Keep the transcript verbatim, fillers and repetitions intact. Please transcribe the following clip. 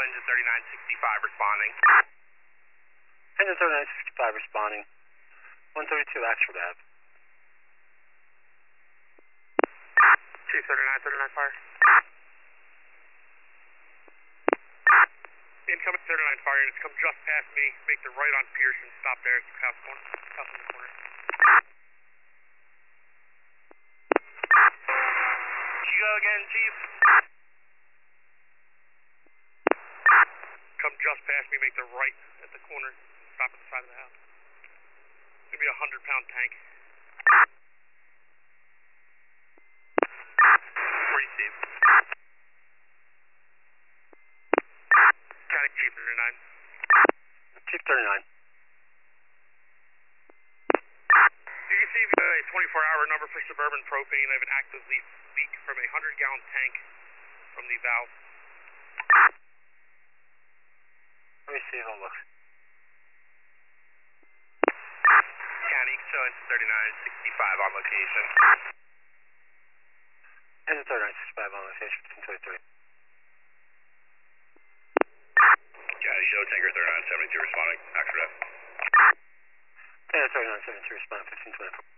engine thirty-nine sixty-five responding. Engine thirty-nine sixty-five responding. one thirty-two Axford Ave. Chief thirty-nine thirty-nine fire. Incoming thirty-nine fire units, come just past me, make the right on Pearson, stop there, it's house corner, house in the corner. You go again, Chief. Come just past me, make the right at the corner, stop at the side of the house. It's gonna be a hundred pound tank. Where you, Steve? County Chief thirty-nine. Chief thirty-nine. You can see a twenty-four hour number for Suburban Propane. I have an active leak, leak from a hundred gallon tank from the valve. Let me see how it looks. County, so engine thirty-nine sixty-five on location. Engine thirty-nine sixty-five on location, fifteen twenty-three. County, show tanker thirty-nine seventy-two responding. Axford Ave. Tanker thirty-nine seventy-two responding, fifteen twenty-four.